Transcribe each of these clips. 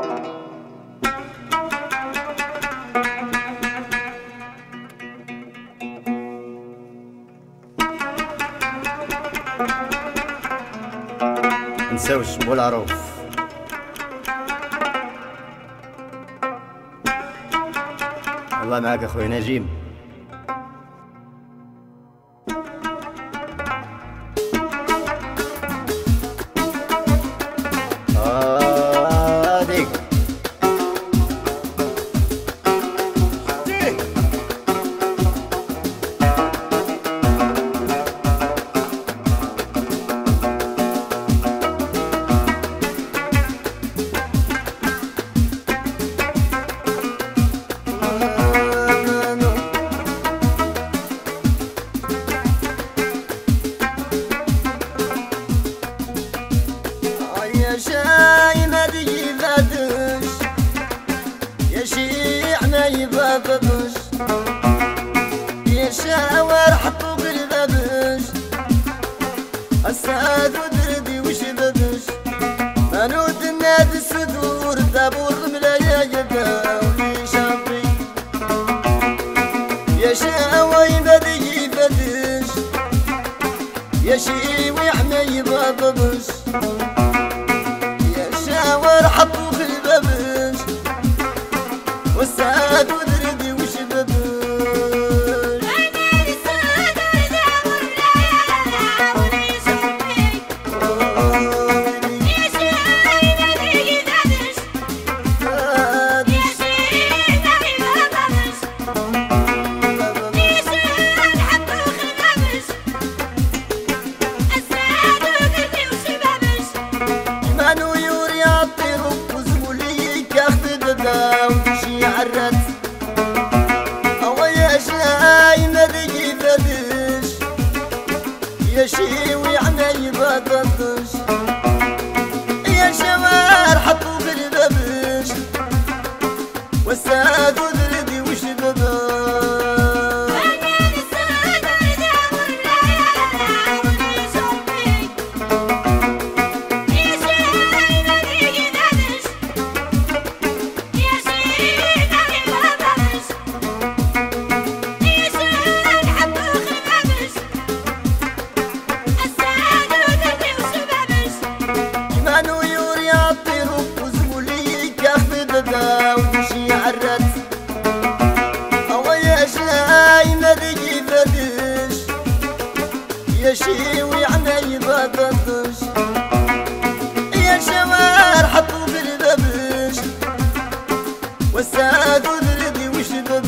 نساوش والعروف. الله معاك اخويا نجيم. يشاور حطوا بالبابش السعد ودردي وش بابش منود النادي الصدور دابور ملايا يبدا ويشافي يشاوي بدي بدش يشيوي حمي بابش يشاور حطوا بالبابش والسعد ودردي وش بابش يشيوي عمي بططش يا شوار حطوا بالبابش والساد ودردي وش وشي عرت أويا شاي مدي فدش يشيوي عمي بططش يا شوار حطوا بالبابش والسعد ودردي وش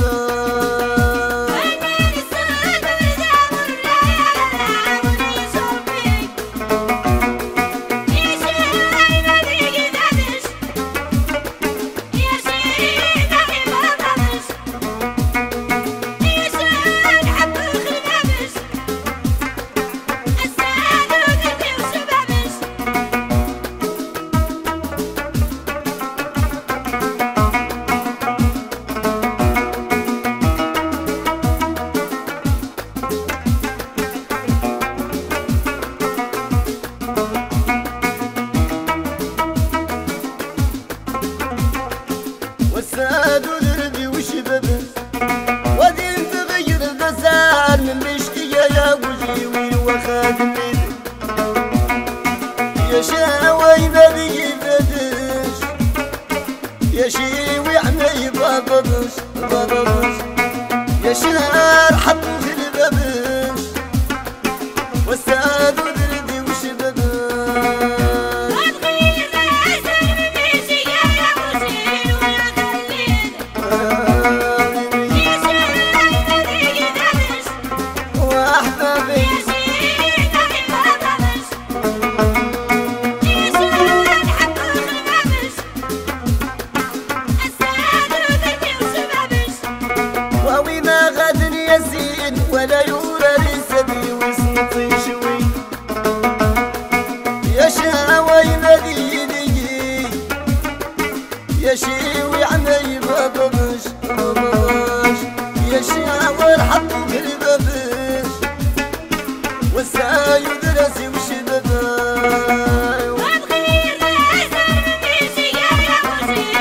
والساد ودردي وش بابس ودين تغير بسار من بشتيا يا وجيوي وخادمي يا شاوي بدي بدش يا شيوي عمي بابش يا شهر حطوا في البابش والساد ودردي وش بابس ولا يورى لسبي وسنطي شوي يا شاوي مديني يا شيوي عمي بابش يا شاوي حطوا في البابش والسايد راسي وش باباي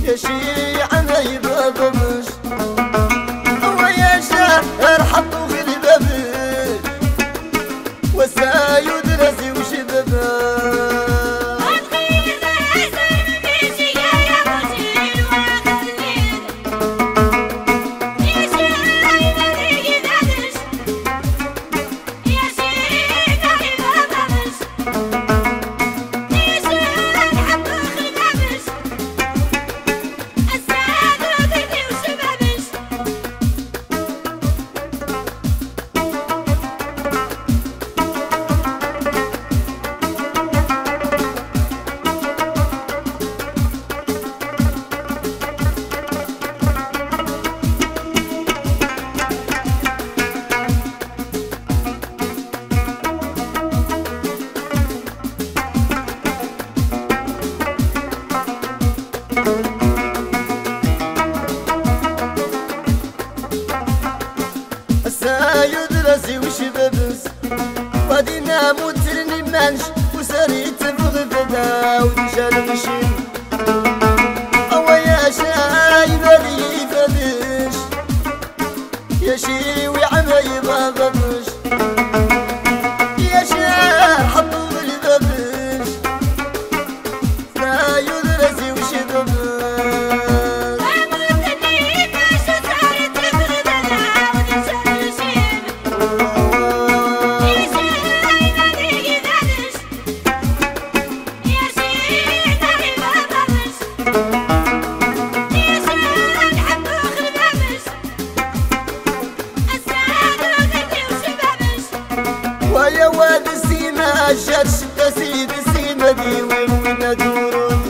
يا شيعة ما يبغضمش ويا شهر حطوا في البابل وسايد راسي وشبابه السايد راسي وشبابس غادي نامو ترني مانش وسريت بغفدا ودشال مشيم أوا يا شايب هذي فدش يا شيوي عما يبغضش يا شايب حطو بالبابش سايد راسي وشبابس ويا واد السيما جات شتا سيد السيما دي وين ندورون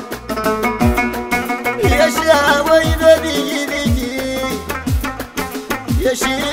يا شاوي بدي يا شي